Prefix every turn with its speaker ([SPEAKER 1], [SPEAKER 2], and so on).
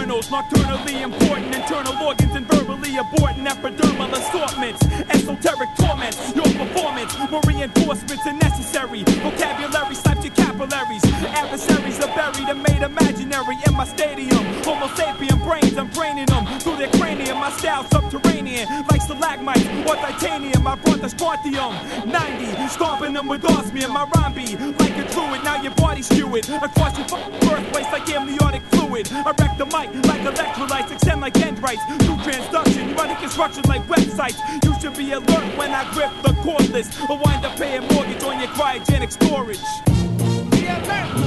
[SPEAKER 1] externals, nocturnally important, internal organs and verbally aborting epidermal assortments, esoteric torments, your performance, more reinforcements are necessary, vocabulary slides your capillaries, adversaries are buried and made imaginary in my stadium, homo sapien brains, I'm draining them through their cranium, my style subterranean, like stalagmites or titanium, I brought the strontium, 90, stomping them with osmium, my rhyme be like a druid, now your body skewed, across your birthplace like amniotic fluid, I wreck the mic like electrolytes, extend like dendrites, through transduction, you running construction like websites, you should be alert when I grip the cordless, or wind up paying mortgage on your cryogenic storage. Be alert!